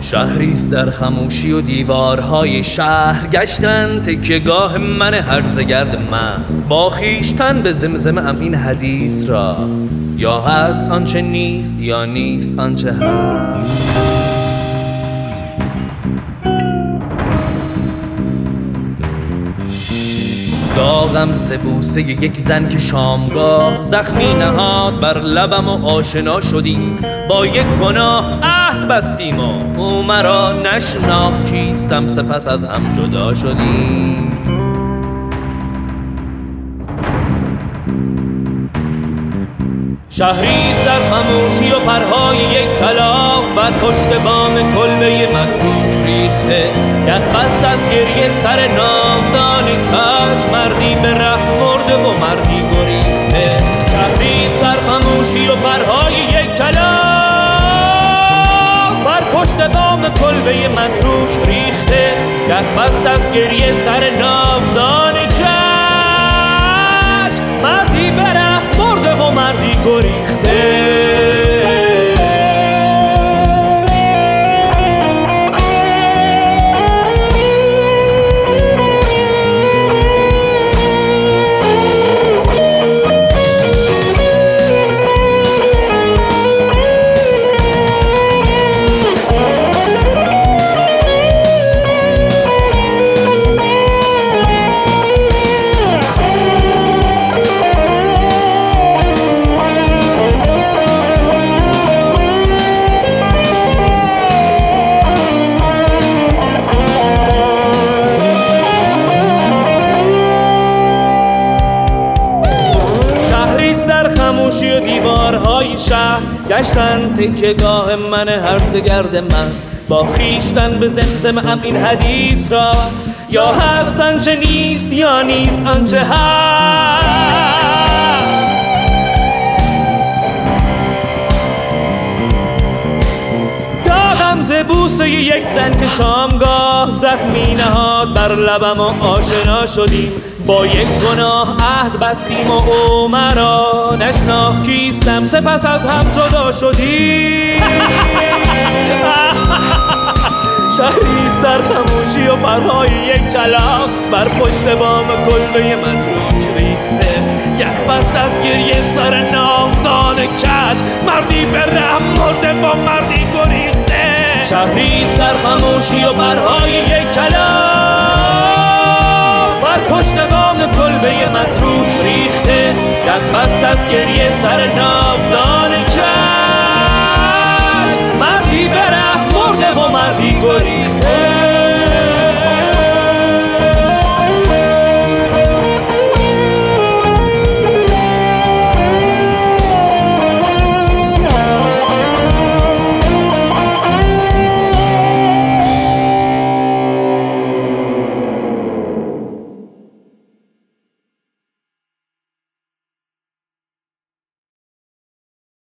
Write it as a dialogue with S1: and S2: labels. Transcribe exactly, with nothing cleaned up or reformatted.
S1: شهریست در خموشی و دیوارهای شهر گشتن تکیه‌گاه من هرزه گرد مست. با خویشتن به زمزمه ام این حدیث را، یا هست آنچه نیست یا نیست آنچه هست. داغم ز بوسه یک زن که شامگاه زخمی نهاد بر لبم و آشنا شدیم. با یک گناه عهد بستیم و او مرا نشناخت کیستم، سپس از هم جدا شدیم. شهریست در خموشی و پرهای یک کلاغ بر پشت بام کلبه متروک ریخته. یخ بست از گریه سر ناودان کج، مردی به ره مرده و مردی گریخته. شهریست در خموشی و پرهای یک کلاغ بر پشت بام کلبه متروک ریخته. یخ بست از گریه سر ناودان کج، مردی به ره مرده و مردی گریخته. خموشی و دیوارهای شهر گشتن تکیه‌گاه من هرزه گرد مست. با خویشتن به زمزمه ام این حدیث را، یا هست آنچه نیست یا نیست آنچه هست. داغم ز بوسه یک زن که شامگاه زخمی نهاد بر لبم و آشنا شدیم. با یک گناه عهد بستیم و او مرا نشناخت کیستم، سپس از هم جدا شدیم. شهریست در خموشی و پرهای یک کلاغ بر پشت بام کلبه متروک ریخته. یخ بست از گریه سر ناودان کج، مردی به ره مرده و مردی گریخته. شهریست در خموشی و پرهای یک کلاغ بر پشت بام کلبه متروک ریخته. یخ بست از گریه سر ناودان